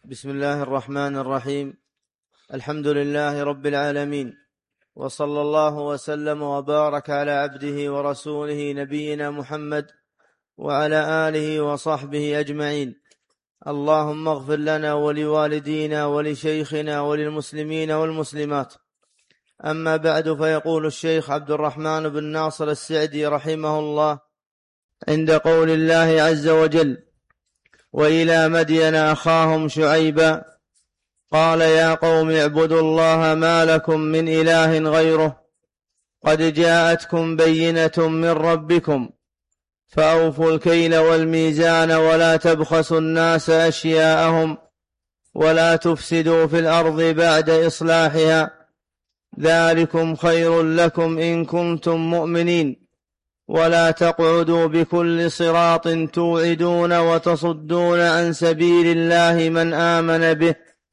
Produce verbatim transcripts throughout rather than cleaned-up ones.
بسم الله الرحمن الرحيم. الحمد لله رب العالمين، وصلى الله وسلم وبارك على عبده ورسوله نبينا محمد وعلى آله وصحبه أجمعين. اللهم اغفر لنا ولوالدينا ولشيخنا وللمسلمين والمسلمات. أما بعد، فيقول الشيخ عبد الرحمن بن ناصر السعدي رحمه الله عند قول الله عز وجل: وإلى مدين أخاهم شعيبا قال يا قوم اعبدوا الله ما لكم من إله غيره قد جاءتكم بينة من ربكم فأوفوا الكيل والميزان ولا تبخسوا الناس أشياءهم ولا تفسدوا في الأرض بعد إصلاحها ذلكم خير لكم إن كنتم مؤمنين ولا تقعدوا بكل صراط توعدون وتصدون عن سبيل الله من آمن به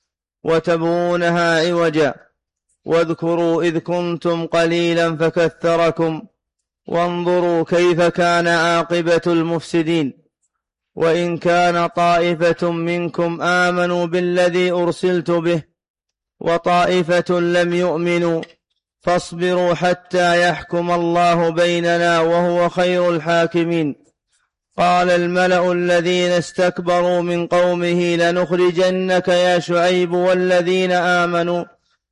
وتبغونها عوجا واذكروا إذ كنتم قليلا فكثركم وانظروا كيف كان عاقبة المفسدين وإن كان طائفة منكم آمنوا بالذي أرسلت به وطائفة لم يؤمنوا فاصبروا حتى يحكم الله بيننا وهو خير الحاكمين. قال الملأ الذين استكبروا من قومه لنخرجنك يا شعيب والذين آمنوا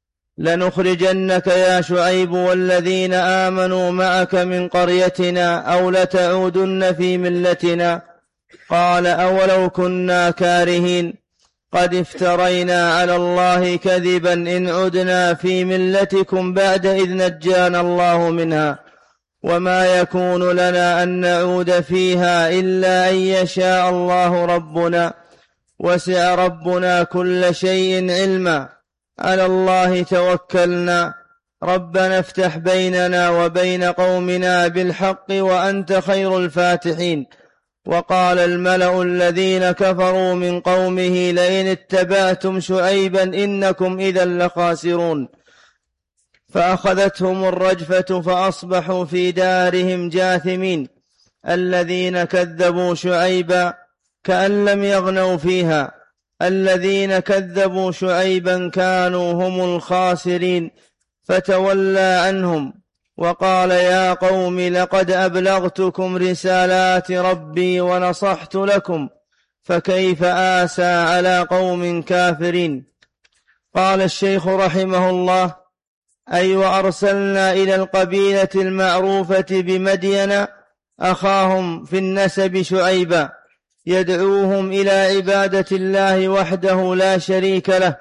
لنخرجنك يا شعيب والذين آمنوا معك من قريتنا أو لتعودن في ملتنا. قال أولو كنا كارهين قد افترينا على الله كذبا إن عدنا في ملتكم بعد إذ نجانا الله منها وما يكون لنا أن نعود فيها إلا أن يشاء الله ربنا وسع ربنا كل شيء علما على الله توكلنا ربنا افتح بيننا وبين قومنا بالحق وأنت خير الفاتحين. وقال الملأ الذين كفروا من قومه لئن اتبعتم شعيبا إنكم إذا لخاسرون. فأخذتهم الرجفة فأصبحوا في دارهم جاثمين. الذين كذبوا شعيبا كأن لم يغنوا فيها الذين كذبوا شعيبا كانوا هم الخاسرين فتولى عنهم وقال يا قوم لقد أبلغتكم رسالات ربي ونصحت لكم فكيف آسى على قوم كافرين. قال الشيخ رحمه الله: أي وأرسلنا إلى القبيلة المعروفة بمدين أخاهم في النسب شعيبا يدعوهم إلى عبادة الله وحده لا شريك له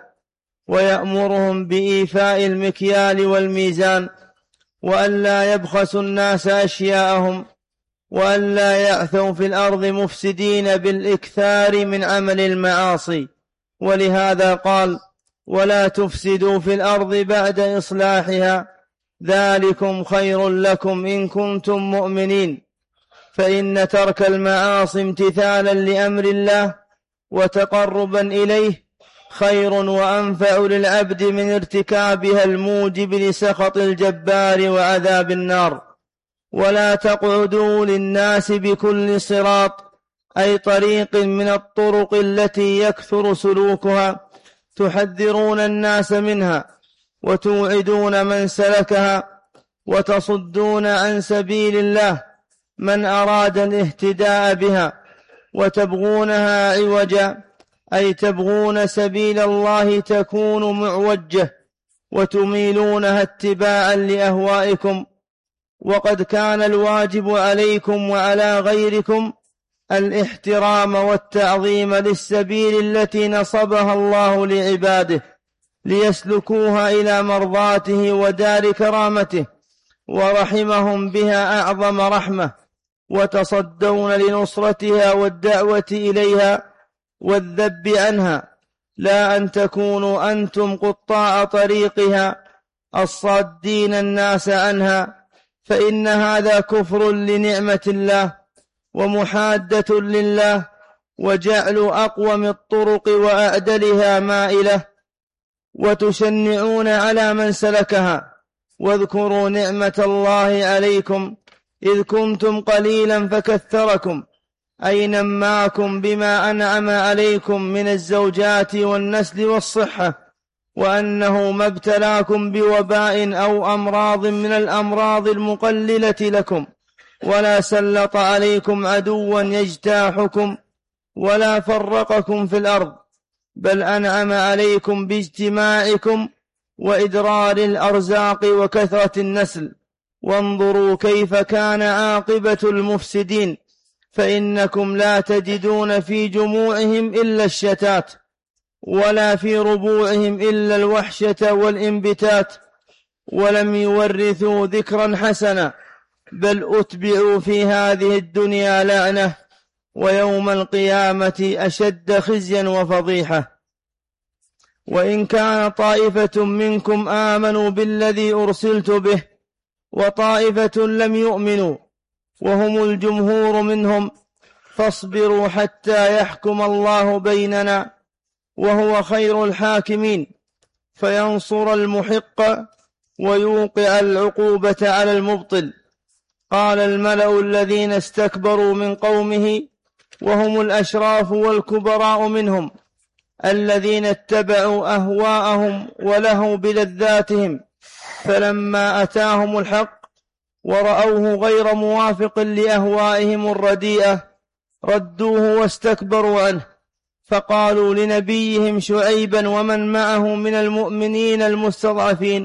ويأمرهم بإيفاء المكيال والميزان وأن لا يبخسوا الناس أشياءهم وأن لا يعثوا في الأرض مفسدين بالإكثار من عمل المعاصي. ولهذا قال ولا تفسدوا في الأرض بعد إصلاحها ذلكم خير لكم إن كنتم مؤمنين. فإن ترك المعاصي امتثالا لأمر الله وتقربا إليه خير وأنفع للعبد من ارتكابها الموجب لسخط الجبار وعذاب النار. ولا تقعدوا للناس بكل صراط أي طريق من الطرق التي يكثر سلوكها تحذرون الناس منها وتوعدون من سلكها وتصدون عن سبيل الله من أراد الاهتداء بها وتبغونها عوجا أي تبغون سبيل الله تكون معوجة وتميلونها اتباعا لأهوائكم. وقد كان الواجب عليكم وعلى غيركم الاحترام والتعظيم للسبيل التي نصبها الله لعباده ليسلكوها إلى مرضاته ودار كرامته ورحمهم بها أعظم رحمة وتصدون لنصرتها والدعوة إليها والذب عنها لا أن تكونوا أنتم قطاع طريقها الصادين الناس عنها فإن هذا كفر لنعمة الله ومحادة لله وجعل أقوم الطرق وأعدلها مائلة وتشنعون على من سلكها. واذكروا نعمة الله عليكم إذ كنتم قليلا فكثركم أي نماكم بما أنعم عليكم من الزوجات والنسل والصحة، وأنه ما ابتلاكم بوباء أو أمراض من الأمراض المقللة لكم، ولا سلط عليكم عدوا يجتاحكم ولا فرقكم في الأرض، بل أنعم عليكم باجتماعكم وإدرار الأرزاق وكثرة النسل. وانظروا كيف كان عاقبة المفسدين، فإنكم لا تجدون في جموعهم إلا الشتات، ولا في ربوعهم إلا الوحشة والإنبتات، ولم يورثوا ذكرا حسنا، بل أتبعوا في هذه الدنيا لعنة، ويوم القيامة أشد خزيا وفضيحة. وإن كان طائفة منكم آمنوا بالذي أرسلت به وطائفة لم يؤمنوا وهم الجمهور منهم، فاصبروا حتى يحكم الله بيننا وهو خير الحاكمين، فينصر المحق ويوقع العقوبة على المبطل. قال الملأ الذين استكبروا من قومه وهم الأشراف والكبراء منهم الذين اتبعوا أهواءهم ولهوا بلذاتهم، فلما أتاهم الحق ورأوه غير موافق لأهوائهم الرديئة ردوه واستكبروا عنه، فقالوا لنبيهم شعيبا ومن معه من المؤمنين المستضعفين: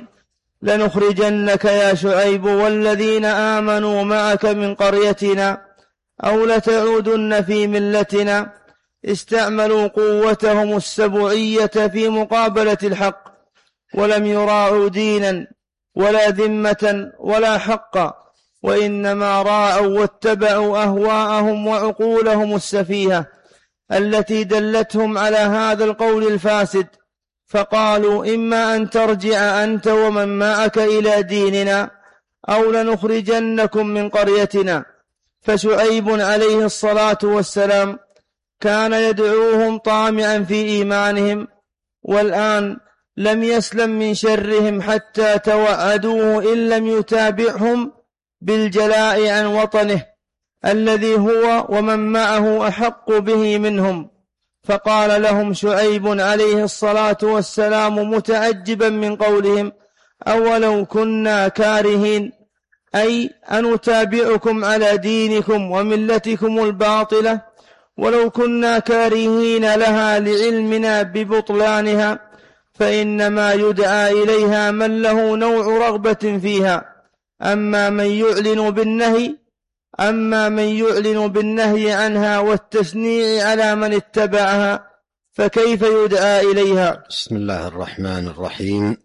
لنخرجنك يا شعيب والذين آمنوا معك من قريتنا أو لتعودن في ملتنا. استعملوا قوتهم السبعية في مقابلة الحق، ولم يراعوا دينا ولا ذمة ولا حقا، وإنما راعوا واتبعوا أهواءهم وعقولهم السفيهة التي دلتهم على هذا القول الفاسد، فقالوا: إما أن ترجع أنت ومن معك إلى ديننا أو لنخرجنكم من قريتنا. فشعيب عليه الصلاة والسلام كان يدعوهم طامعا في إيمانهم، والآن لم يسلم من شرهم حتى توعدوه إن لم يتابعهم بالجلاء عن وطنه الذي هو ومن معه أحق به منهم. فقال لهم شعيب عليه الصلاة والسلام متعجبا من قولهم: أولو كنا كارهين، أي أنتابعكم على دينكم وملتكم الباطلة ولو كنا كارهين لها لعلمنا ببطلانها، فإنما يدعى إليها من له نوع رغبة فيها. أما من يعلن بالنهي أما من يعلن بالنهي عنها والتشنيع على من اتبعها فكيف يدعى إليها؟ بسم الله الرحمن الرحيم.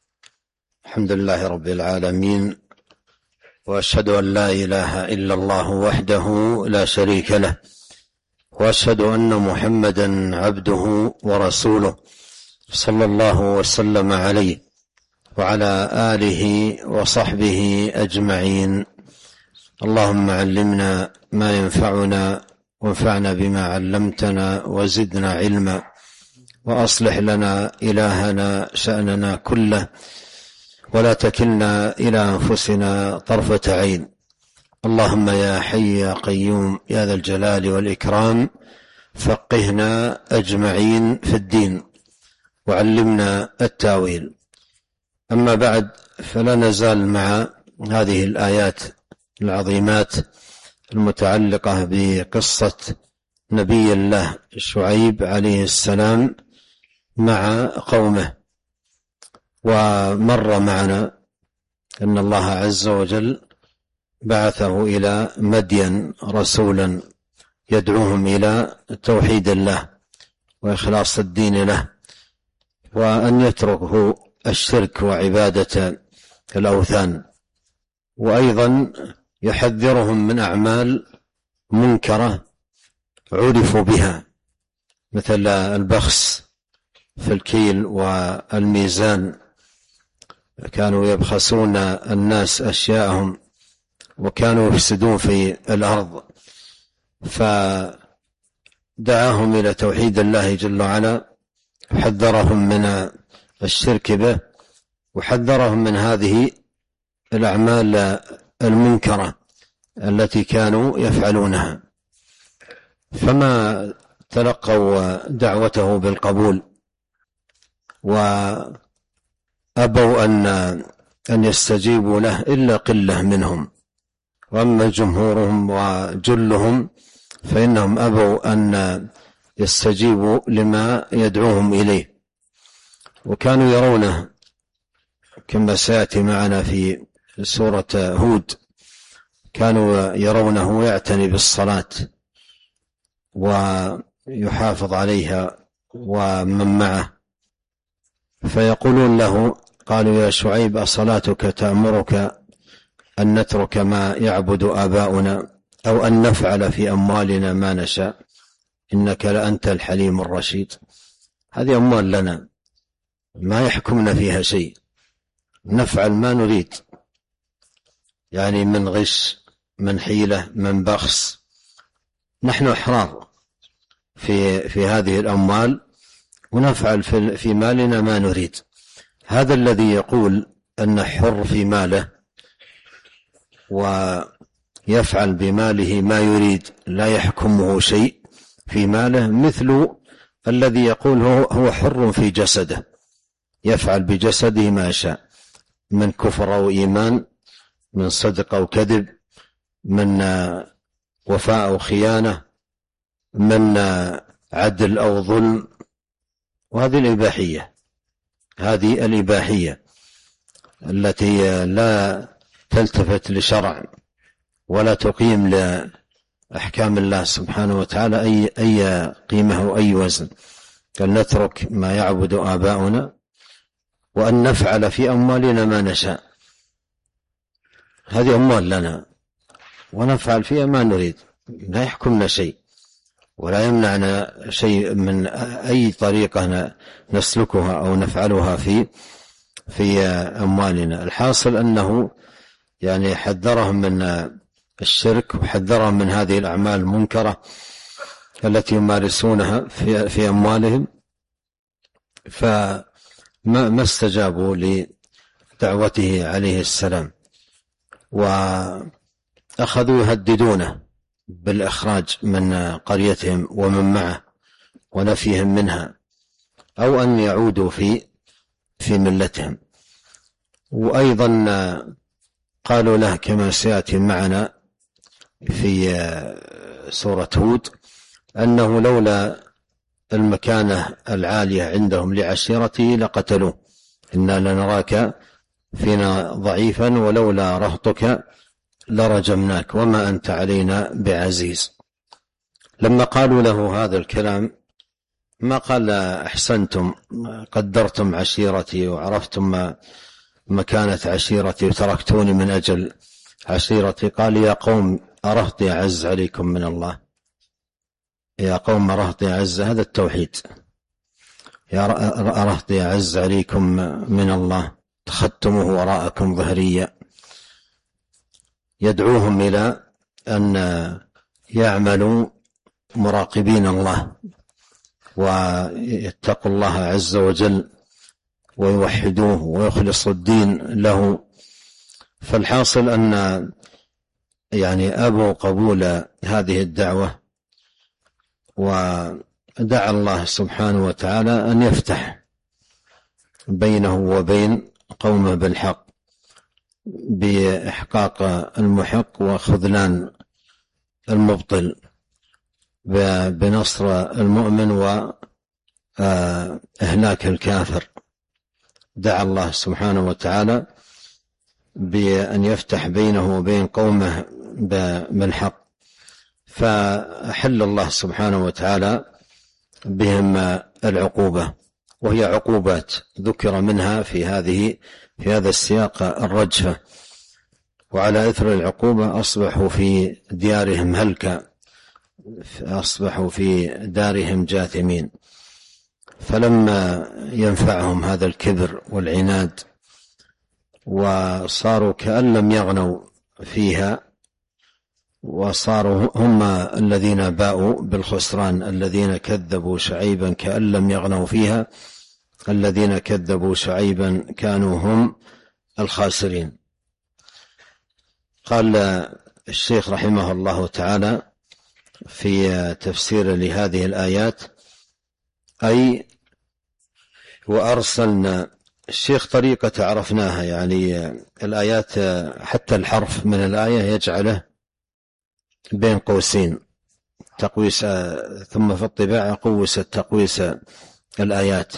الحمد لله رب العالمين، وأشهد أن لا إله إلا الله وحده لا شريك له، وأشهد أن محمدا عبده ورسوله صلى الله وسلم عليه وعلى آله وصحبه أجمعين. اللهم علمنا ما ينفعنا وانفعنا بما علمتنا وزدنا علما، وأصلح لنا إلهنا شأننا كله، ولا تكلنا إلى أنفسنا طرفة عين. اللهم يا حي يا قيوم يا ذا الجلال والإكرام، فقهنا أجمعين في الدين وعلمنا التاويل. أما بعد، فلا نزال مع هذه الآيات العظيمات المتعلقة بقصة نبي الله شعيب عليه السلام مع قومه. ومر معنا أن الله عز وجل بعثه إلى مدين رسولا يدعوهم إلى توحيد الله وإخلاص الدين له، وأن يتركوا الشرك وعبادة الأوثان، وأيضا يحذرهم من أعمال منكرة عرفوا بها، مثل البخس في الكيل والميزان، كانوا يبخسون الناس أشياءهم وكانوا يفسدون في الأرض. فدعاهم إلى توحيد الله جل وعلا، حذرهم من الشرك به، وحذرهم من هذه الأعمال المنكرة التي كانوا يفعلونها. فما تلقوا دعوته بالقبول، وأبوا أن أن يستجيبوا له إلا قلة منهم، وأما جمهورهم وجلهم فإنهم أبوا أن يستجيبوا لما يدعوهم إليه، وكانوا يرونه كما سيأتي معنا في سورة هود، كانوا يرونه يعتني بالصلاة ويحافظ عليها ومن معه، فيقولون له قالوا يا شعيب أصلاتك تأمرك أن نترك ما يعبد آباؤنا أو أن نفعل في أموالنا ما نشاء إنك لأنت الحليم الرشيد. هذه أموال لنا ما يحكمنا فيها شيء، نفعل ما نريد، يعني من غش، من حيلة، من بخس، نحن أحرار في في هذه الأموال ونفعل في في مالنا ما نريد. هذا الذي يقول أن حر في ماله ويفعل بماله ما يريد لا يحكمه شيء في ماله، مثل الذي يقول هو حر في جسده، يفعل بجسده ما شاء من كفر أو إيمان، من صدق أو كذب، من وفاء أو خيانة، من عدل أو ظلم. وهذه الإباحية، هذه الإباحية التي لا تلتفت لشرع ولا تقيم لأحكام الله سبحانه وتعالى أي أي قيمة وأي وزن. قال نترك ما يعبد آباؤنا وأن نفعل في أموالنا ما نشاء. هذه أموال لنا ونفعل فيها ما نريد، لا يحكمنا شيء ولا يمنعنا شيء من أي طريقة نسلكها أو نفعلها في في أموالنا. الحاصل أنه يعني حذرهم من الشرك وحذرهم من هذه الأعمال المنكرة التي يمارسونها في في أموالهم، فما استجابوا لدعوته عليه السلام، وأخذوا يهددونه بالإخراج من قريتهم ومن معه ونفيهم منها، أو أن يعودوا في في ملتهم. وأيضا قالوا له كما سيأتي معنا في سورة هود أنه لولا المكانة العالية عندهم لعشيرته لقتلوه، إنا لنراك فينا ضعيفا ولولا رهطك لرجمناك وما أنت علينا بعزيز. لما قالوا له هذا الكلام ما قال أحسنتم قدرتم عشيرتي وعرفتم ما مكانة عشيرتي وتركتوني من أجل عشيرتي. قال يا قوم أرهطي أعز عليكم من الله، يا قوم أرهطي أعز، هذا التوحيد، يا أرهطي أعز عليكم من الله اتخذتموه وراءكم ظهريا. يدعوهم إلى أن يعملوا مراقبين الله ويتقوا الله عز وجل ويوحدوه ويخلصوا الدين له. فالحاصل أن يعني أبوا قبول هذه الدعوة، ودعا الله سبحانه وتعالى أن يفتح بينه وبين قومه بالحق بإحقاق المحق وخذلان المبطل، بنصر المؤمن وإهلاك الكافر. دعا الله سبحانه وتعالى بأن يفتح بينه وبين قومه بالحق، فأحل الله سبحانه وتعالى بهم العقوبة، وهي عقوبات ذكر منها في هذه في هذا السياق الرجفة. وعلى إثر العقوبة أصبحوا في ديارهم هلكا، أصبحوا في دارهم جاثمين. فلما ينفعهم هذا الكبر والعناد وصاروا كأن لم يغنوا فيها، وصاروا هم الذين باءوا بالخسران، الذين كذبوا شعيبا كأن لم يغنوا فيها، الذين كذبوا شعيبا كانوا هم الخاسرين. قال الشيخ رحمه الله تعالى في تفسير لهذه الآيات أي وأرسلنا. الشيخ طريقة عرفناها، يعني الآيات حتى الحرف من الآية يجعله بين قوسين تقويس، ثم في الطباعة قوست تقويس الآيات،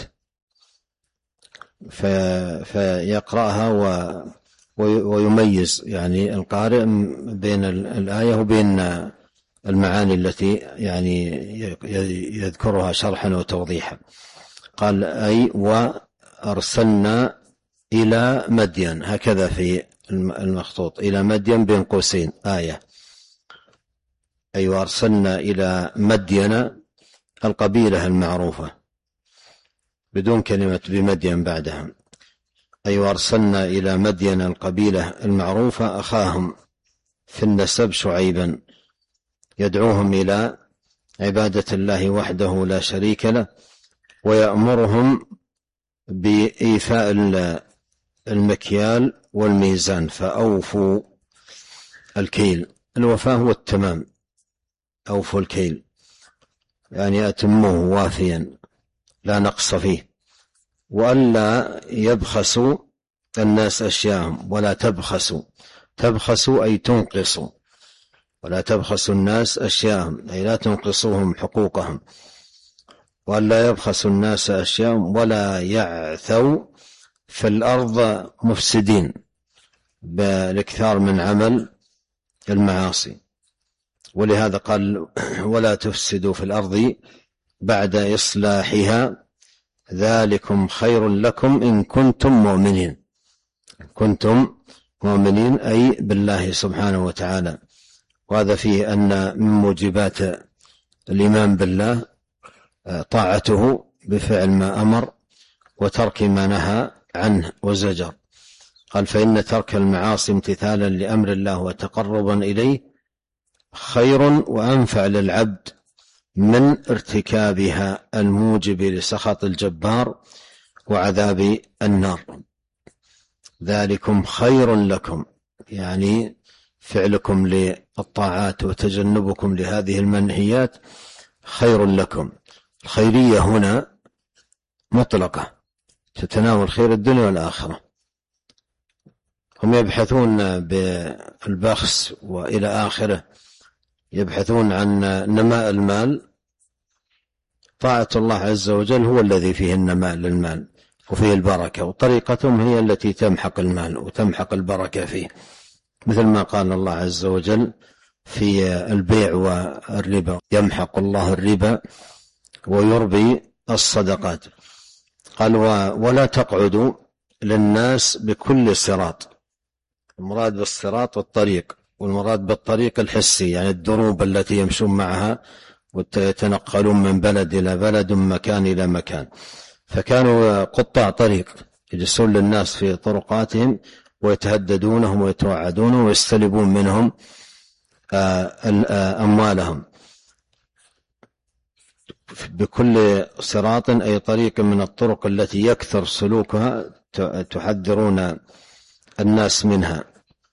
فيقرأها ويميز يعني القارئ بين الآية وبين المعاني التي يعني يذكرها شرحا وتوضيحا. قال أي وأرسلنا إلى مدين، هكذا في المخطوط، إلى مدين بين قوسين آية، أي وأرسلنا إلى مدين القبيلة المعروفة بدون كلمة بمدين بعدها، أي وأرسلنا إلى مدين القبيلة المعروفة أخاهم في النسب شعيبا يدعوهم إلى عبادة الله وحده لا شريك له، ويأمرهم بإيفاء المكيال والميزان، فأوفوا الكيل. الوفاء هو التمام، أوفوا الكيل يعني أتموه وافيا لا نقص فيه، وألا يبخسوا الناس أشياءهم، ولا تبخسوا، تبخسوا أي تنقصوا، ولا تبخسوا الناس أشياءهم أي لا تنقصوهم حقوقهم، وألا يبخسوا الناس أشياءهم، ولا يعثوا في الأرض مفسدين بالاكثار من عمل المعاصي. ولهذا قال ولا تفسدوا في الأرض بعد إصلاحها ذلكم خير لكم إن كنتم مؤمنين. كنتم مؤمنين أي بالله سبحانه وتعالى. وهذا فيه أن من موجبات الإيمان بالله طاعته بفعل ما أمر وترك ما نهى عنه وزجر. قال فإن ترك المعاصي امتثالا لأمر الله وتقربا إليه خير وأنفع للعبد من ارتكابها الموجب لسخط الجبار وعذاب النار. ذلكم خير لكم يعني فعلكم للطاعات وتجنبكم لهذه المنهيات خير لكم. الخيرية هنا مطلقة تتناول خير الدنيا والآخرة. هم يبحثون بالبخس وإلى آخره، يبحثون عن نماء المال. طاعة الله عز وجل هو الذي فيه النماء للمال وفيه البركة، وطريقتهم هي التي تمحق المال وتمحق البركة فيه، مثل ما قال الله عز وجل في البيع والربا يمحق الله الربا ويربي الصدقات. قال ولا تقعدوا للناس بكل صراط. المراد بالصراط والطريق، والمراد بالطريق الحسي يعني الدروب التي يمشون معها ويتنقلون من بلد إلى بلد من مكان إلى مكان. فكانوا قطاع طريق يجلسون للناس في طرقاتهم ويتهددونهم ويتوعدونهم ويستلبون منهم أموالهم. بكل صراط أي طريق من الطرق التي يكثر سلوكها تحذرون الناس منها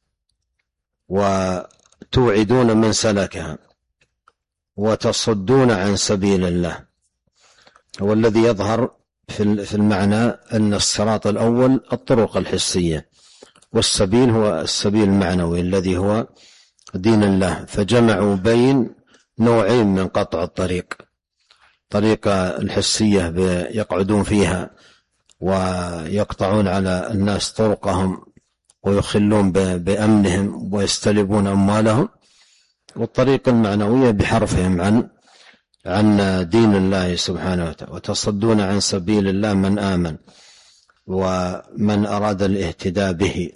وتوعدون من سلكها وتصدون عن سبيل الله. والذي يظهر في المعنى أن الصراط الأول الطرق الحسية، والسبيل هو السبيل المعنوي الذي هو دين الله. فجمعوا بين نوعين من قطع الطريق، طريقة الحسية يقعدون فيها ويقطعون على الناس طرقهم ويخلون بأمنهم ويستلبون أموالهم، والطريقة المعنوية بحرفهم عن عن دين الله سبحانه وتعالى. وتصدون عن سبيل الله من آمن ومن أراد الاهتداء به،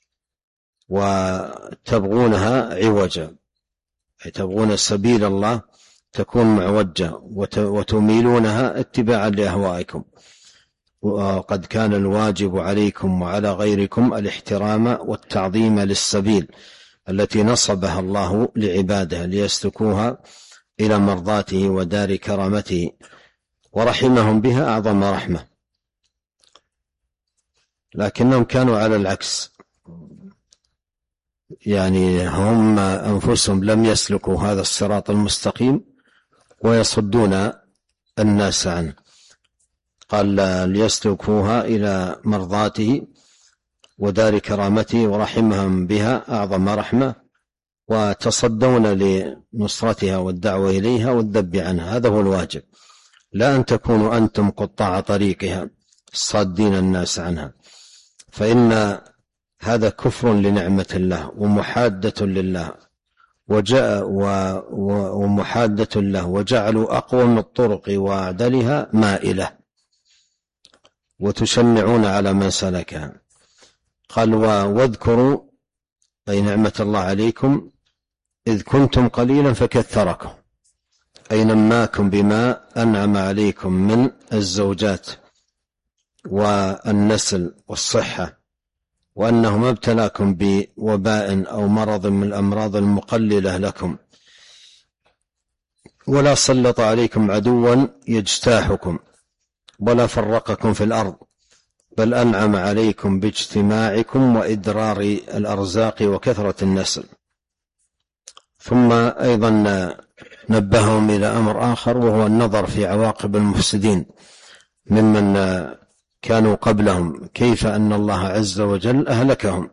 وتبغونها عوجا أي تبغون سبيل الله تكون معوجة وتميلونها اتباعا لأهوائكم. وقد كان الواجب عليكم وعلى غيركم الاحترام والتعظيم للسبيل التي نصبها الله لعباده ليسلكوها إلى مرضاته ودار كرامته، ورحمهم بها أعظم رحمة. لكنهم كانوا على العكس، يعني هم أنفسهم لم يسلكوا هذا الصراط المستقيم ويصدون الناس عنه. قال ليسلكوها إلى مرضاته ودار كرامته ورحمهم بها أعظم رحمة، وتصدون لنصرتها والدعوة إليها والذب عنها. هذا هو الواجب، لا أن تكونوا أنتم قطاع طريقها صادين الناس عنها، فإن هذا كفر لنعمة الله ومحادة لله وجاء ومحادة له، وجعلوا أقوم الطرق وأعدلها مائلة وتشنعون على من سلكها. قال واذكروا أي نعمة الله عليكم إذ كنتم قليلا فكثركم، أي نماكم بما أنعم عليكم من الزوجات والنسل والصحة، وأنه ما ابتلاكم بوباء أو مرض من الأمراض المقللة لكم، ولا سلط عليكم عدوا يجتاحكم ولا فرقكم في الأرض، بل أنعم عليكم باجتماعكم وإدرار الأرزاق وكثرة النسل. ثم أيضا نبههم إلى أمر آخر، وهو النظر في عواقب المفسدين ممن كانوا قبلهم، كيف أن الله عز وجل أهلكهم،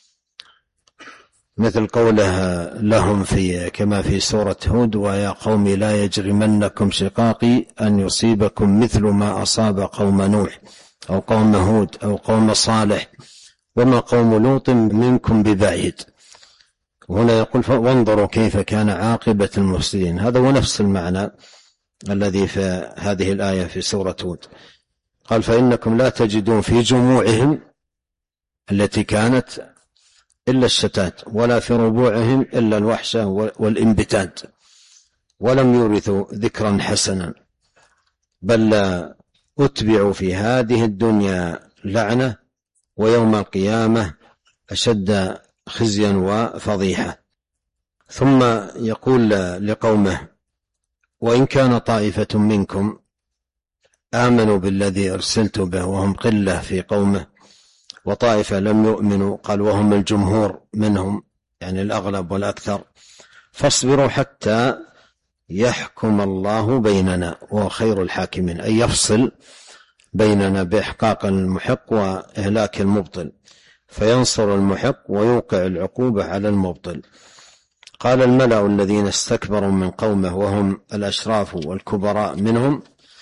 مثل قوله لهم في كما في سورة هود: ويا قوم لا يجرمنكم شقاقي أن يصيبكم مثل ما أصاب قوم نوح أو قوم هود أو قوم صالح وما قوم لوط منكم ببعيد. وهنا يقول وانظروا كيف كان عاقبة المفسدين. هذا هو نفس المعنى الذي في هذه الآية في سورة هود. قال فإنكم لا تجدون في جموعهم التي كانت إلا الشتات، ولا في ربوعهم إلا الوحشة والانبتاد، ولم يورثوا ذكرا حسنا، بل أتبعوا في هذه الدنيا لعنة، ويوم القيامة أشد خزيا وفضيحة. ثم يقول لقومه: وإن كان طائفة منكم آمنوا بالذي أرسلت به وهم قلة في قومه، وطائفة لم يؤمنوا، قال وهم الجمهور منهم يعني الأغلب والأكثر، فاصبروا حتى يحكم الله بيننا وهو خير الحاكمين، أي يفصل بيننا بإحقاق المحق وإهلاك المبطل، فينصر المحق ويوقع العقوبة على المبطل. قال الملأ الذين استكبروا من قومه وهم الأشراف والكبراء منهم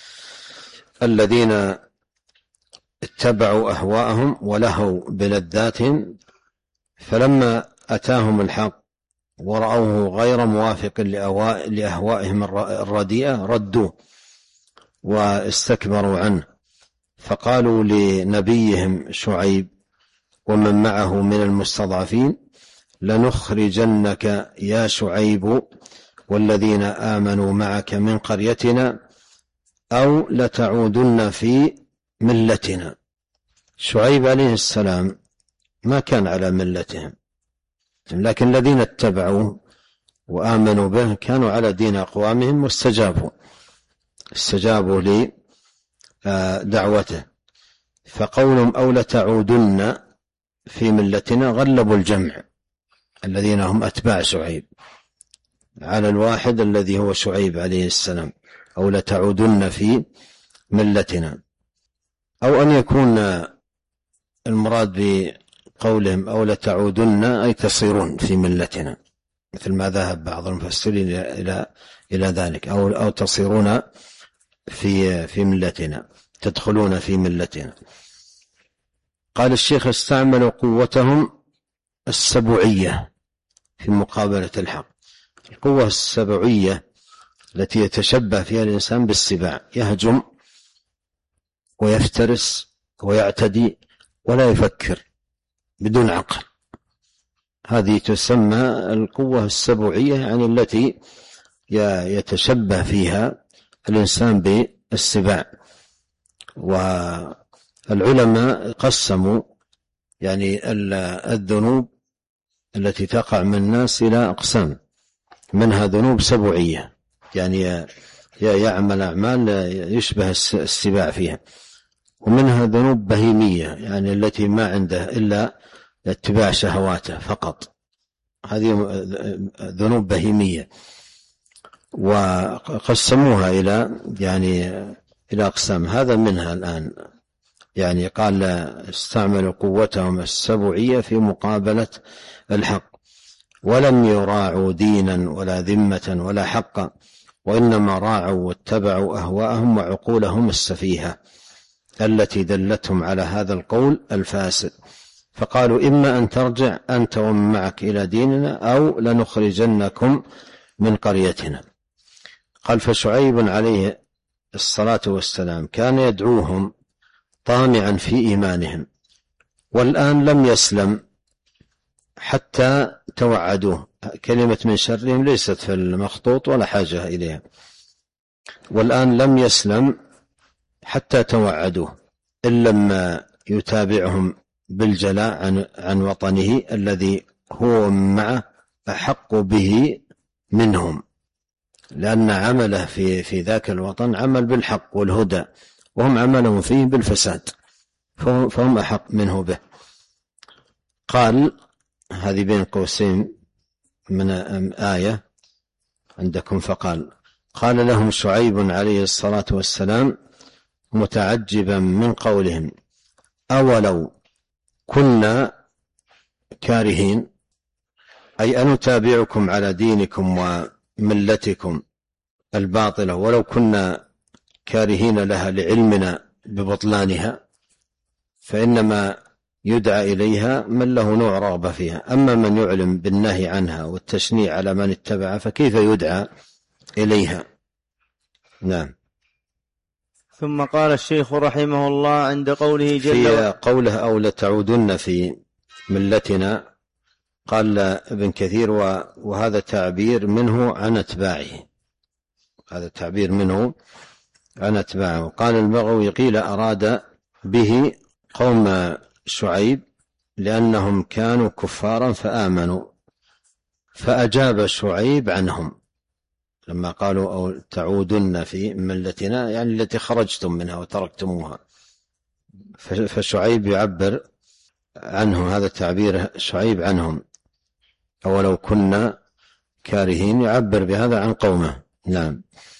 الذين اتبعوا أهواءهم ولهوا بلذاتهم، فلما أتاهم الحق ورأوه غير موافق لأهوائهم الرديئة ردوه واستكبروا عنه، فقالوا لنبيهم شعيب ومن معه من المستضعفين: لنخرجنك يا شعيب والذين آمنوا معك من قريتنا أو لتعودن في ملتنا. شعيب عليه السلام ما كان على ملتهم، لكن الذين اتبعوا وآمنوا به كانوا على دين أقوامهم واستجابوا استجابوا لدعوته. فقولهم أو لتعودن في ملتنا غلبوا الجمع الذين هم أتباع شعيب على الواحد الذي هو شعيب عليه السلام، أو لتعودن في ملتنا، أو أن يكون المراد بقولهم أو لتعودن أي تصيرون في ملتنا، مثل ما ذهب بعض المفسرين إلى إلى ذلك، أو أو تصيرون في في ملتنا، تدخلون في ملتنا. قال الشيخ: استعملوا قوتهم السبوعية في مقابلة الحق. القوة السبوعية التي يتشبه فيها الإنسان بالسباع، يهجم ويفترس ويعتدي ولا يفكر بدون عقل، هذه تسمى القوة السبوعية، يعني التي يتشبه فيها الإنسان بالسباع. والعلماء قسموا يعني الذنوب التي تقع من الناس إلى أقسام، منها ذنوب سبوعية يعني يعمل أعمال يشبه السباع فيها، ومنها ذنوب بهيمية يعني التي ما عنده إلا اتباع شهواته فقط، هذه ذنوب بهيمية، وقسموها إلى يعني إلى أقسام. هذا منها الآن، يعني قال استعملوا قوتهم السبعية في مقابلة الحق، ولم يراعوا دينا ولا ذمة ولا حقا، وإنما راعوا واتبعوا أهواءهم وعقولهم السفيهة التي دلتهم على هذا القول الفاسد، فقالوا إما أن ترجع أنت ومن معك إلى ديننا أو لنخرجنكم من قريتنا. قال فشعيب عليه الصلاة والسلام كان يدعوهم طامعا في إيمانهم، والآن لم يسلم حتى توعدوه. كلمة من شرهم ليست في المخطوط ولا حاجة إليها. والآن لم يسلم حتى توعدوه، إلا لما يتابعهم بالجلاء عن, عن وطنه الذي هو معه أحق به منهم، لأن عمله في, في ذاك الوطن عمل بالحق والهدى، وهم عملهم فيه بالفساد، فهم أحق منه به. قال هذه بين قوسين من آية عندكم، فقال قال لهم شعيب عليه الصلاة والسلام متعجبا من قولهم أولو كنا كارهين، أي أن نتابعكم على دينكم وملتكم الباطلة ولو كنا كارهين لها لعلمنا ببطلانها، فإنما يدعى إليها من له نوع رغبة فيها، أما من يعلم بالنهي عنها والتشنيع على من اتبع فكيف يدعى إليها. نعم. ثم قال الشيخ رحمه الله عند قوله جل في قوله أو لتعودن في ملتنا، قال ابن كثير وهذا تعبير منه عن أتباعه، هذا تعبير منه عن أتباعه. قال البغوي قيل أراد به قوم شعيب لأنهم كانوا كفارا فآمنوا، فأجاب شعيب عنهم لما قالوا أو تعودن في ملتنا، يعني التي خرجتم منها وتركتموها، فشعيب يعبر عنهم، هذا تعبير شعيب عنهم، أولو كنا كارهين يعبر بهذا عن قومه. نعم.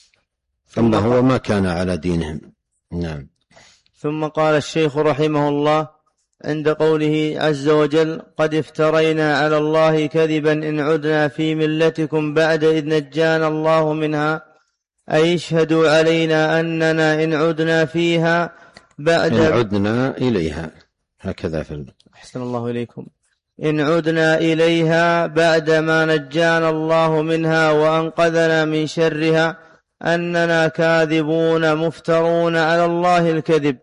أما هو ما كان على دينهم. نعم. ثم قال الشيخ رحمه الله عند قوله عز وجل قد افترينا على الله كذبا إن عدنا في ملتكم بعد إذ نجانا الله منها، أي اشهدوا علينا أننا إن عدنا فيها بعد إن عدنا إليها، هكذا في أحسن الله إليكم، إن عدنا إليها بعدما نجانا الله منها وأنقذنا من شرها أننا كاذبون مفترون على الله الكذب،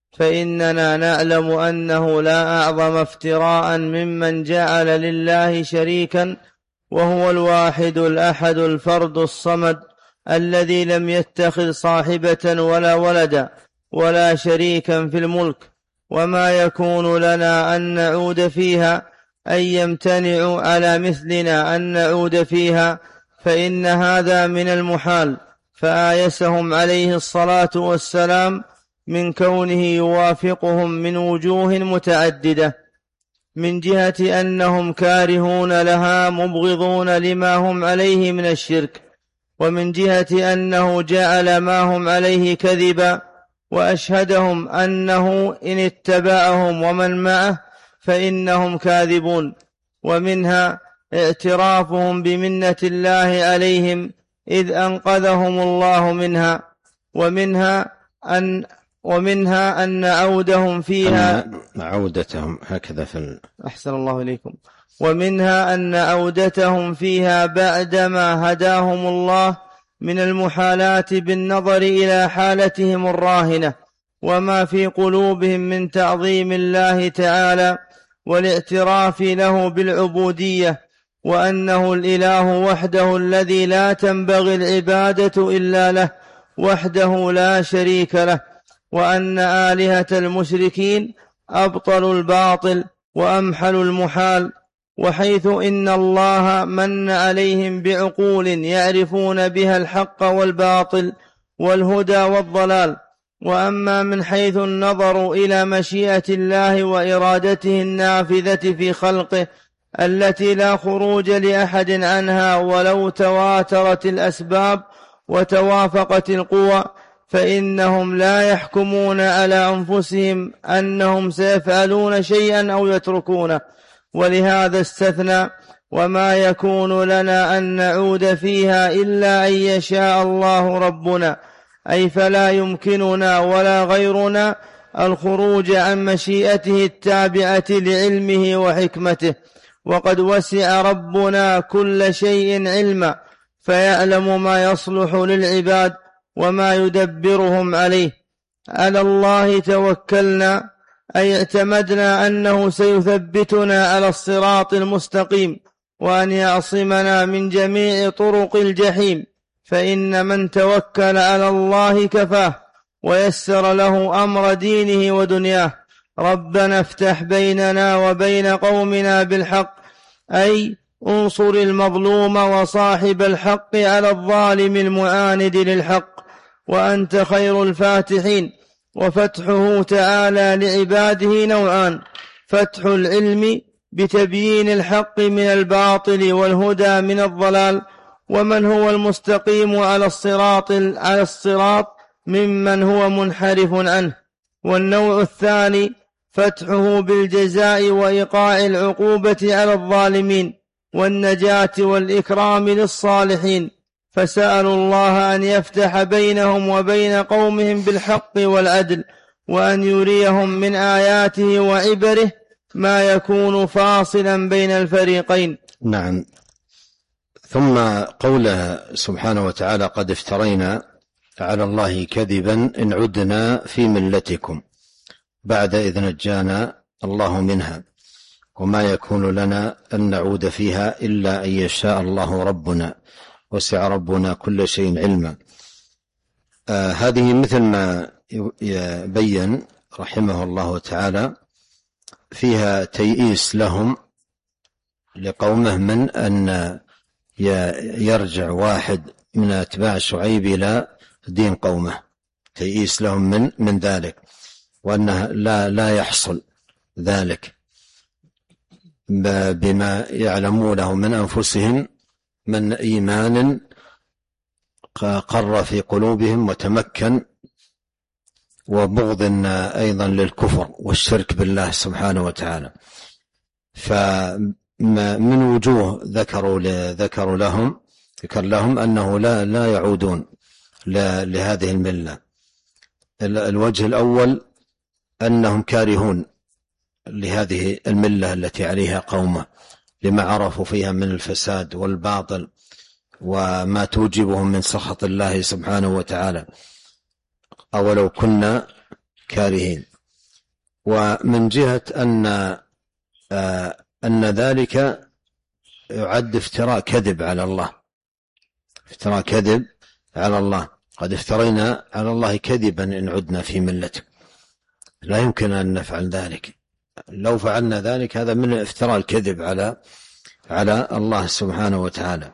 فإننا نعلم أنه لا أعظم افتراء ممن جعل لله شريكا، وهو الواحد الأحد الفرد الصمد الذي لم يتخذ صاحبة ولا ولدا ولا شريكا في الملك، وما يكون لنا أن نعود فيها أن يمتنع على مثلنا أن نعود فيها، فإن هذا من المحال. فآيسهم عليه الصلاة والسلام من كونه يوافقهم من وجوه متعددة، من جهة أنهم كارهون لها مبغضون لما هم عليه من الشرك، ومن جهة أنه جعل ما هم عليه كذبا وأشهدهم أنه إن اتبعهم ومن معه فإنهم كاذبون، ومنها اعترافهم بمنة الله عليهم إذ أنقذهم الله منها، ومنها أن ومنها أن عودهم فيها عودتهم هكذا في أحسن الله إليكم، ومنها أن عودتهم فيها بعدما هداهم الله من المحالات بالنظر إلى حالتهم الراهنة وما في قلوبهم من تعظيم الله تعالى والاعتراف له بالعبودية، وأنه الإله وحده الذي لا تنبغي العبادة إلا له وحده لا شريك له، وأن آلهة المشركين أبطلوا الباطل وأمحلوا المحال، وحيث إن الله من عليهم بعقول يعرفون بها الحق والباطل والهدى والضلال. وأما من حيث النظر إلى مشيئة الله وإرادته النافذة في خلقه التي لا خروج لأحد عنها ولو تواترت الأسباب وتوافقت القوى، فإنهم لا يحكمون على أنفسهم أنهم سيفعلون شيئا أو يتركونه. ولهذا استثنى: وما يكون لنا أن نعود فيها إلا أن يشاء الله ربنا، أي فلا يمكننا ولا غيرنا الخروج عن مشيئته التابعة لعلمه وحكمته. وقد وسع ربنا كل شيء علما، فيعلم ما يصلح للعباد وما يدبرهم عليه. على الله توكلنا، أي اعتمدنا أنه سيثبتنا على الصراط المستقيم، وأن يعصمنا من جميع طرق الجحيم، فإن من توكل على الله كفاه ويسر له أمر دينه ودنياه. ربنا افتح بيننا وبين قومنا بالحق، أي انصر المظلوم وصاحب الحق على الظالم المعاند للحق، وأنت خير الفاتحين. وفتحه تعالى لعباده نوعان: فتح العلم بتبيين الحق من الباطل والهدى من الضلال، ومن هو المستقيم على الصراط على الصراط ممن هو منحرف عنه. والنوع الثاني فتحه بالجزاء وإيقاع العقوبة على الظالمين والنجاة والإكرام للصالحين، فسألوا الله أن يفتح بينهم وبين قومهم بالحق والعدل، وأن يريهم من آياته وعبره ما يكون فاصلا بين الفريقين. نعم. ثم قوله سبحانه وتعالى: قد افترينا على الله كذبا إن عدنا في ملتكم بعد إذ نجانا الله منها وما يكون لنا أن نعود فيها إلا أن يشاء الله ربنا وسع ربنا كل شيء علما. آه هذه مثل ما يبين رحمه الله تعالى فيها تيئيس لهم لقومه من أن يرجع واحد من أتباع شعيب إلى دين قومه، تيئيس لهم من من ذلك، وأنه لا لا يحصل ذلك بما يعلمونه من أنفسهم من إيمان قر في قلوبهم وتمكن، وبغض أيضا للكفر والشرك بالله سبحانه وتعالى. فمن وجوه ذكروا ذكروا لهم ذكر لهم أنه لا لا يعودون لهذه الملة. الوجه الأول أنهم كارهون لهذه الملة التي عليها قومه لما عرفوا فيها من الفساد والباطل وما توجبهم من سخط الله سبحانه وتعالى، أولو كنا كارهين. ومن جهة أن آه أن ذلك يعد افتراء كذب على الله، افتراء كذب على الله. قد افترينا على الله كذبا إن عدنا في ملته، لا يمكن أن نفعل ذلك. لو فعلنا ذلك هذا من افتراء الكذب على على الله سبحانه وتعالى.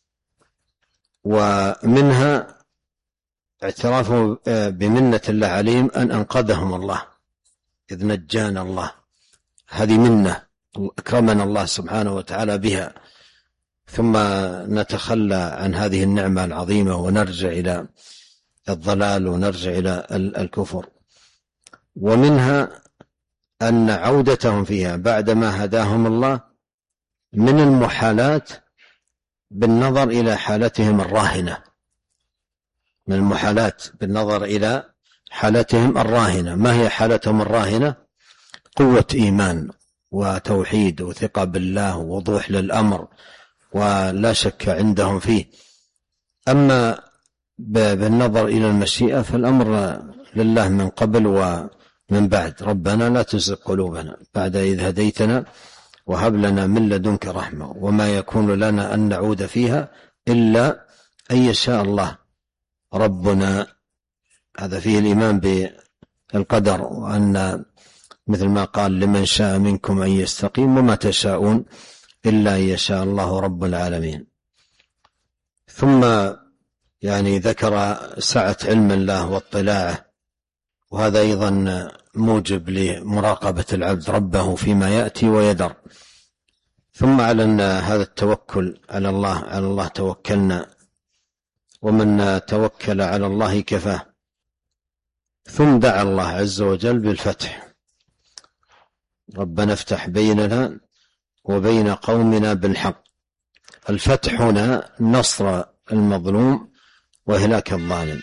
ومنها اعترافه بمنة الله عليهم أن أنقذهم الله إذ نجانا الله، هذه منة أكرمنا الله سبحانه وتعالى بها، ثم نتخلى عن هذه النعمة العظيمة ونرجع إلى الضلال ونرجع إلى الكفر. ومنها أن عودتهم فيها بعدما هداهم الله من المحالات بالنظر إلى حالتهم الراهنة، من المحالات بالنظر إلى حالتهم الراهنة. ما هي حالتهم الراهنة؟ قوة إيمان وتوحيد وثقة بالله ووضوح للأمر ولا شك عندهم فيه. أما بالنظر إلى المشيئة فالأمر لله من قبل ومن بعد. ربنا لا تزغ قلوبنا بعد إذ هديتنا وهب لنا من لدنك رحمة وما يكون لنا أن نعود فيها إلا أن يشاء الله ربنا. هذا فيه الإيمان بالقدر، وأن مثل ما قال لمن شاء منكم أن يستقيم وما تشاءون إلا أن يشاء الله رب العالمين. ثم يعني ذكر سعة علم الله واطلاعه، وهذا أيضا موجب لمراقبة العبد ربه فيما يأتي ويدر. ثم على أن هذا التوكل على الله، على الله توكلنا، ومن توكل على الله كفاه. ثم دعا الله عز وجل بالفتح: ربنا افتح بيننا وبين قومنا بالحق. الفتح هنا نصر المظلوم وإهلاك الظالم.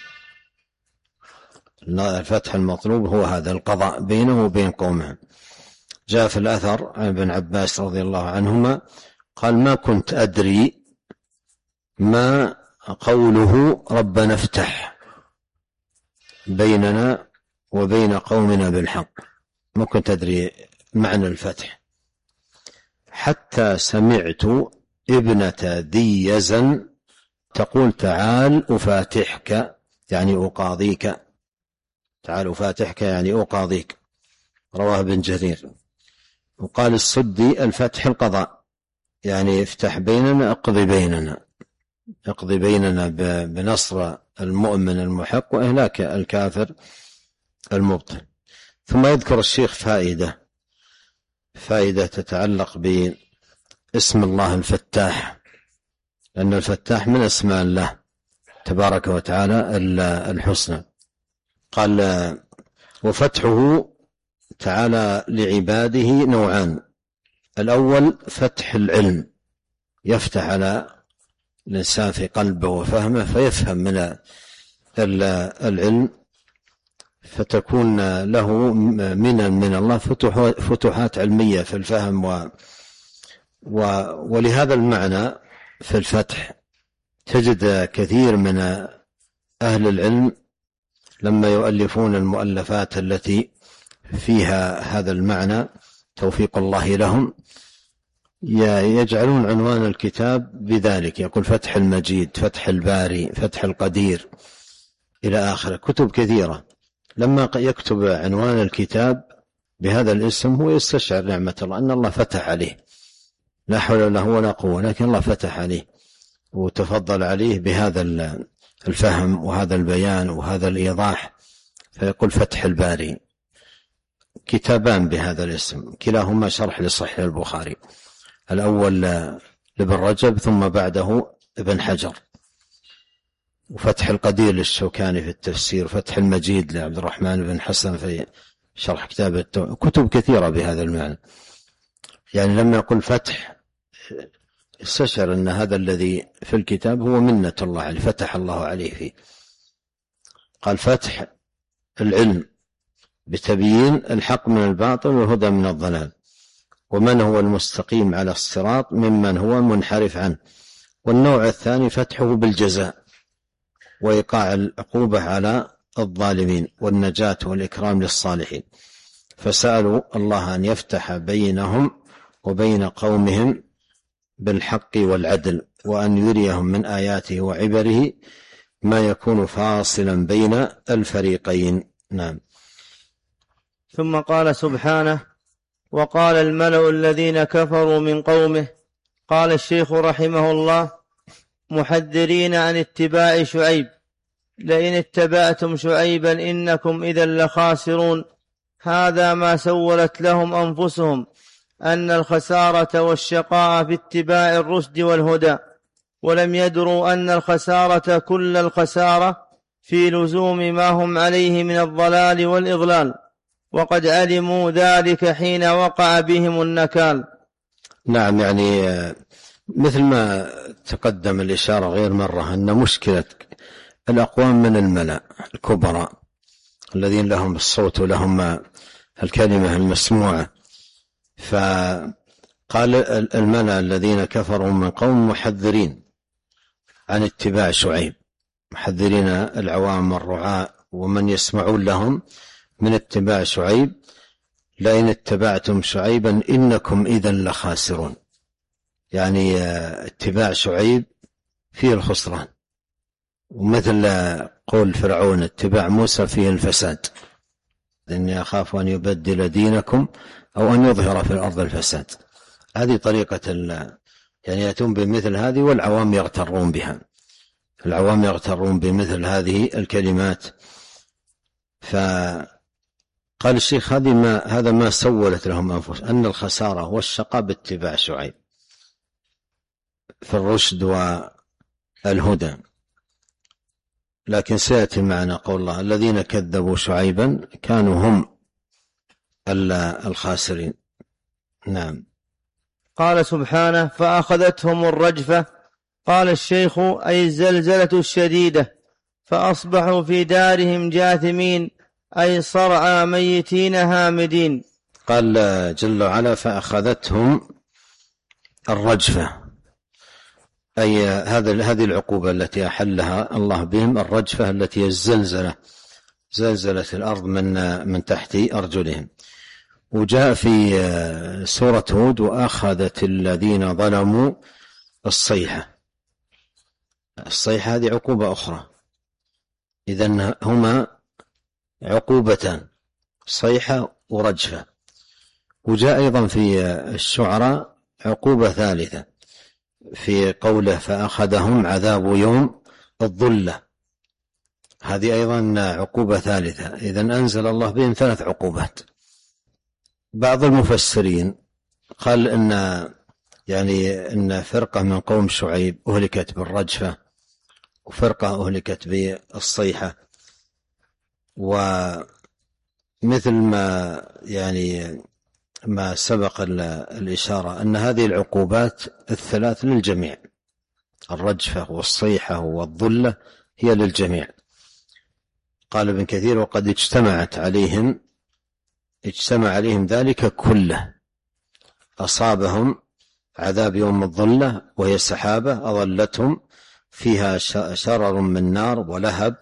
الفتح المطلوب هو هذا القضاء بينه وبين قومه. جاء في الأثر عن ابن عباس رضي الله عنهما قال: ما كنت أدري ما قوله ربنا افتح بيننا وبين قومنا بالحق، ما كنت أدري معنى الفتح حتى سمعت ابنة ذي يزن تقول: تعال أفاتحك، يعني أقاضيك. تعال أفاتحك يعني أقاضيك. رواه ابن جرير. وقال السدي: الفتح القضاء، يعني افتح بيننا، اقضي بيننا، اقضي بيننا بنصر المؤمن المحق وإهلاك الكافر المبطل. ثم يذكر الشيخ فائدة فائدة تتعلق باسم الله الفتاح، لأن الفتاح من أسماء الله تبارك وتعالى الحسنى. قال: وفتحه تعالى لعباده نوعان: الأول فتح العلم، يفتح على الإنسان في قلبه وفهمه فيفهم من العلم، فتكون له من من الله فتوحات علمية في الفهم و ولهذا المعنى في الفتح تجد كثير من أهل العلم لما يؤلفون المؤلفات التي فيها هذا المعنى توفيق الله لهم يجعلون عنوان الكتاب بذلك، يقول: فتح المجيد، فتح الباري، فتح القدير، إلى آخره. كتب كثيرة لما يكتب عنوان الكتاب بهذا الاسم هو يستشعر نعمة الله، أن الله فتح عليه، لا حول له ولا قوة، لكن الله فتح عليه وتفضل عليه بهذا الفهم وهذا البيان وهذا الإيضاح، فيقول فتح الباري. كتابان بهذا الاسم كلاهما شرح لصحيح البخاري، الأول لابن رجب ثم بعده ابن حجر، وفتح القدير للشوكاني في التفسير، فتح المجيد لعبد الرحمن بن حسن في شرح كتاب التوحيد. كتب كثيرة بهذا المعنى. يعني لما يقول فتح استشعر أن هذا الذي في الكتاب هو منة الله عليه، فتح الله عليه فيه. قال: فتح العلم بتبيين الحق من الباطل والهدى من الضلال، ومن هو المستقيم على الصراط ممن هو منحرف عنه. والنوع الثاني فتحه بالجزاء وإيقاع العقوبة على الظالمين والنجاة والإكرام للصالحين، فسألوا الله أن يفتح بينهم وبين قومهم بالحق والعدل، وأن يريهم من آياته وعبره ما يكون فاصلا بين الفريقين. نعم. ثم قال سبحانه: وقال الملأ الذين كفروا من قومه. قال الشيخ رحمه الله محذرين عن اتباع شعيب: لئن اتبعتم شعيبا إنكم إذا لخاسرون. هذا ما سولت لهم أنفسهم أن الخسارة والشقاء في اتباع الرشد والهدى، ولم يدروا أن الخسارة كل الخسارة في لزوم ما هم عليه من الضلال والإضلال، وقد علموا ذلك حين وقع بهم النكال. نعم، يعني مثل ما تقدم الإشارة غير مرة أن مشكلة الأقوام من الملأ الكبراء الذين لهم الصوت ولهم الكلمة المسموعة. فقال الملأ الذين كفروا من قوم محذرين عن اتباع شعيب، محذرين العوام والرعاء ومن يسمعون لهم من اتباع شعيب: لئن اتبعتم شعيبا إنكم إذا لخاسرون. يعني اتباع شعيب فيه الخسران، ومثل قول فرعون: اتباع موسى فيه الفساد، إني أخاف أن يبدل دينكم أو أن يظهر في الأرض الفساد. هذه طريقة يعني يأتون بمثل هذه والعوام يغترون بها، العوام يغترون بمثل هذه الكلمات. فقال الشيخ: هذه ما هذا ما سولت لهم أنفسهم أن الخسارة والشقاء باتباع شعيب. في الرشد والهدى. لكن سيأتي معنا قول الله الذين كذبوا شعيبا كانوا هم الخاسرين. نعم. قال سبحانه فأخذتهم الرجفة. قال الشيخ أي الزلزلة الشديدة، فأصبحوا في دارهم جاثمين، أي صرعى ميتين هامدين. قال جل وعلا فأخذتهم الرجفة، أي هذه العقوبة التي أحلها الله بهم، الرجفة التي هي الزلزلة، زلزلة الأرض من من تحت أرجلهم. وجاء في سورة هود وأخذت الذين ظلموا الصيحة. الصيحة هذه عقوبة أخرى، إذن هما عقوبتان، صيحة ورجفة. وجاء أيضا في الشعراء عقوبة ثالثة في قوله فأخذهم عذاب يوم الظلة، هذه أيضا عقوبة ثالثة. إذن أنزل الله بهم ثلاث عقوبات. بعض المفسرين قال إن يعني إن فرقة من قوم شعيب أهلكت بالرجفة، وفرقة أهلكت بالصيحة، ومثل ما يعني ما سبق الإشارة أن هذه العقوبات الثلاث للجميع، الرجفة والصيحة والظلة هي للجميع. قال ابن كثير وقد اجتمعت عليهم اجتمع عليهم ذلك كله، أصابهم عذاب يوم الظلة وهي سحابة أظلتهم فيها شرر من نار ولهب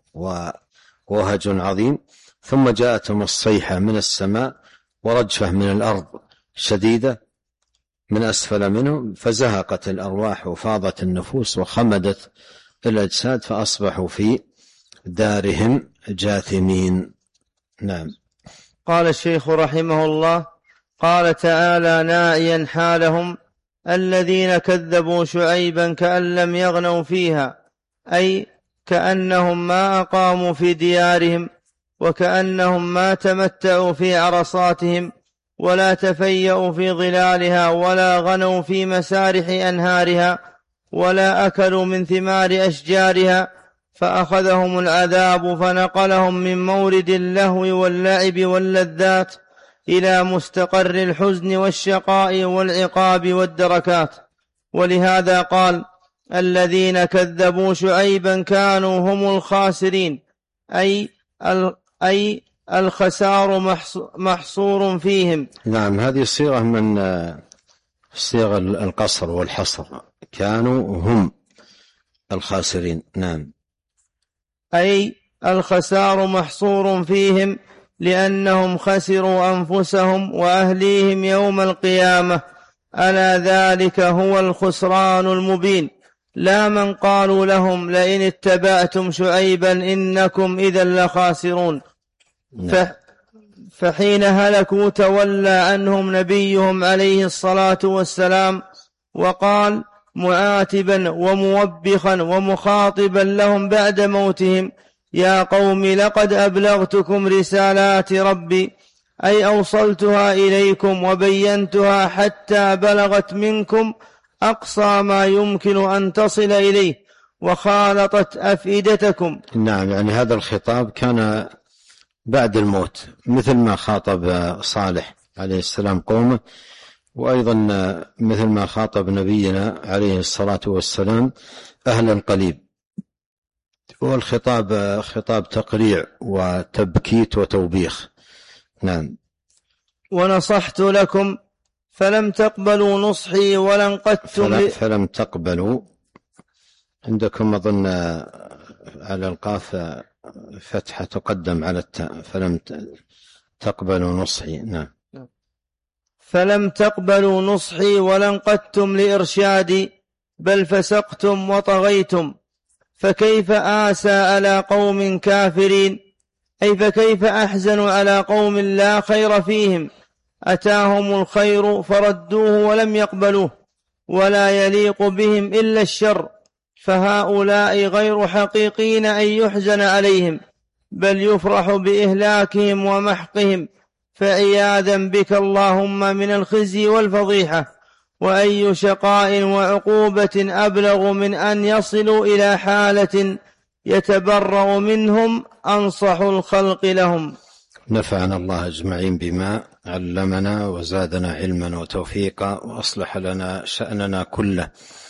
ووهج عظيم، ثم جاءتهم الصيحة من السماء ورجفة من الأرض شديدة من أسفل منهم، فزهقت الأرواح وفاضت النفوس وخمدت الأجساد فأصبحوا في دارهم جاثمين. نعم. قال الشيخ رحمه الله قال تعالى نائيا حالهم الذين كذبوا شعيبا كأن لم يغنوا فيها، أي كأنهم ما أقاموا في ديارهم، وكأنهم ما تمتعوا في عرصاتهم، ولا تفيأوا في ظلالها، ولا غنوا في مسارح أنهارها، ولا أكلوا من ثمار أشجارها، فأخذهم العذاب فنقلهم من مورد اللهو واللعب واللذات إلى مستقر الحزن والشقاء والعقاب والدركات. ولهذا قال الذين كذبوا شعيبا كانوا هم الخاسرين، أي أي الخسار محصور فيهم. نعم، هذه صيغة من صيغ القصر والحصر، كانوا هم الخاسرين. نعم. أي الخسار محصور فيهم لأنهم خسروا أنفسهم وأهليهم يوم القيامة، ألا ذلك هو الخسران المبين، لا من قالوا لهم لئن اتبعتم شعيبا إنكم إذا لخاسرون. فحين هلكوا تولى عنهم نبيهم عليه الصلاة والسلام وقال معاتبا وموبخا ومخاطبا لهم بعد موتهم يا قوم لقد أبلغتكم رسالات ربي، أي أوصلتها إليكم وبينتها حتى بلغت منكم أقصى ما يمكن أن تصل إليه وخالطت أفئدتكم. نعم، يعني هذا الخطاب كان بعد الموت، مثل ما خاطب صالح عليه السلام قومه، وأيضا مثل ما خاطب نبينا عليه الصلاة والسلام أهل القليب. والخطاب خطاب تقريع وتبكيت وتوبيخ. نعم. ونصحت لكم فلم تقبلوا نصحي ولنقدتم فلم, فلم تقبلوا، عندكم أظن على القاف فتحة تقدم على التاء، فلم تقبلوا نصحي. نعم. فلم تقبلوا نصحي ولنقدتم لإرشادي، بل فسقتم وطغيتم، فكيف آسى على قوم كافرين، أي فكيف أحزن على قوم لا خير فيهم، أتاهم الخير فردوه ولم يقبلوه، ولا يليق بهم إلا الشر، فهؤلاء غير حقيقين أن يحزن عليهم، بل يفرح بإهلاكهم ومحقهم، فعياذا بك اللهم من الخزي والفضيحة. وأي شقاء وعقوبة أبلغ من أن يصلوا إلى حالة يتبرأ منهم أنصح الخلق لهم. نفعنا الله أجمعين بما علمنا وزادنا علما وتوفيقا وأصلح لنا شأننا كله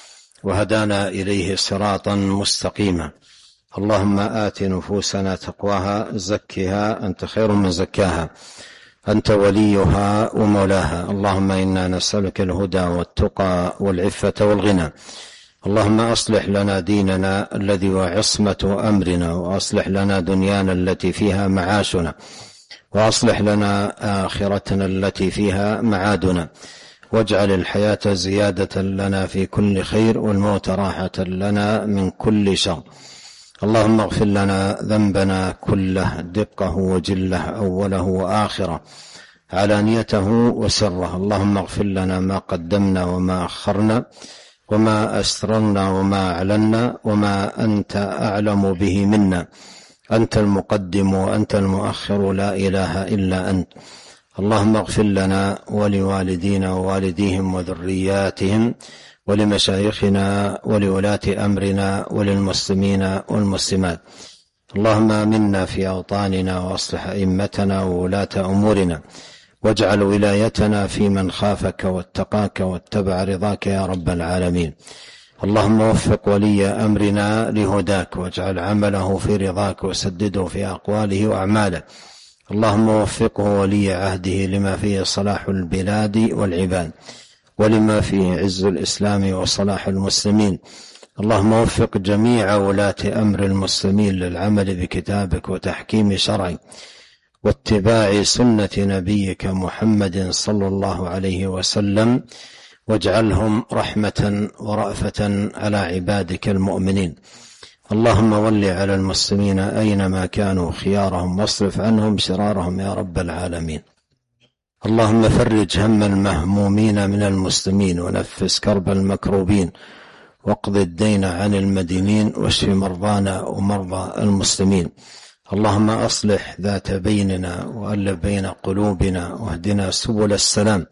وهدانا إليه صراطا مستقيما. اللهم آت نفوسنا تقواها زكها أنت خير من زكاها أنت وليها ومولاها. اللهم إنا نسألك الهدى والتقى والعفة والغنى. اللهم أصلح لنا ديننا الذي هو عصمة أمرنا، وأصلح لنا دنيانا التي فيها معاشنا، وأصلح لنا آخرتنا التي فيها معادنا، واجعل الحياة زيادة لنا في كل خير والموت راحة لنا من كل شر. اللهم اغفر لنا ذنبنا كله دقه وجله أوله وآخره علانيته وسره. اللهم اغفر لنا ما قدمنا وما أخرنا وما أسررنا وما أعلنا وما أنت أعلم به منا. أنت المقدم وأنت المؤخر لا إله إلا أنت. اللهم اغفر لنا ولوالدينا ووالديهم وذرياتهم ولمشايخنا ولولاة أمرنا وللمسلمين والمسلمات. اللهم آمنا في أوطاننا وأصلح أئمتنا وولاة أمورنا، واجعل ولايتنا في من خافك واتقاك واتبع رضاك يا رب العالمين. اللهم وفق ولي أمرنا لهداك، واجعل عمله في رضاك وسدده في أقواله وأعماله. اللهم وفقه ولي عهده لما فيه صلاح البلاد والعباد، ولما فيه عز الإسلام وصلاح المسلمين. اللهم وفق جميع ولاة أمر المسلمين للعمل بكتابك وتحكيم شرعك واتباع سنة نبيك محمد صلى الله عليه وسلم، واجعلهم رحمة ورأفة على عبادك المؤمنين. اللهم ول على المسلمين أينما كانوا خيارهم، واصرف عنهم شرارهم يا رب العالمين. اللهم فرج هم المهمومين من المسلمين، ونفس كرب المكروبين، واقض الدين عن المدينين، واشف مرضانا ومرضى المسلمين. اللهم أصلح ذات بيننا وألف بين قلوبنا، واهدنا سبل السلام،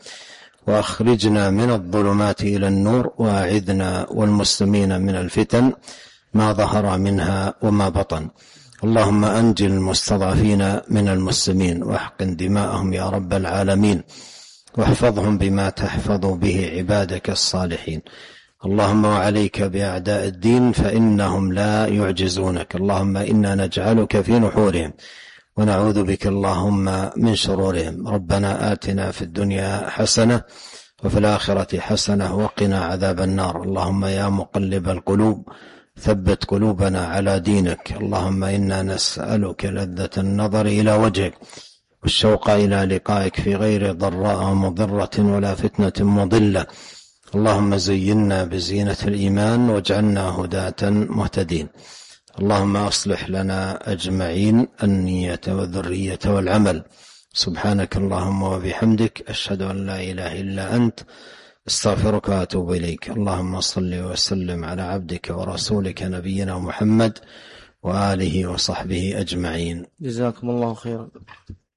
وأخرجنا من الظلمات إلى النور، وأعذنا والمسلمين من الفتن ما ظهر منها وما بطن. اللهم أنجِ المستضعفين من المسلمين، واحقن دماءهم يا رب العالمين، واحفظهم بما تحفظ به عبادك الصالحين. اللهم وعليك بأعداء الدين فإنهم لا يعجزونك. اللهم إنا نجعلك في نحورهم ونعوذ بك اللهم من شرورهم. ربنا آتنا في الدنيا حسنة وفي الآخرة حسنة وقنا عذاب النار. اللهم يا مقلب القلوب ثبت قلوبنا على دينك. اللهم إنا نسألك لذة النظر إلى وجهك والشوق إلى لقائك في غير ضراء مضرة ولا فتنة مضلة. اللهم زينا بزينة الإيمان واجعلنا هداة مهتدين. اللهم أصلح لنا أجمعين النية والذرية والعمل. سبحانك اللهم وبحمدك، أشهد أن لا إله إلا أنت، استغفرك وأتوب إليك. اللهم صل وسلم على عبدك ورسولك نبينا محمد وآله وصحبه أجمعين. جزاكم الله خيرا.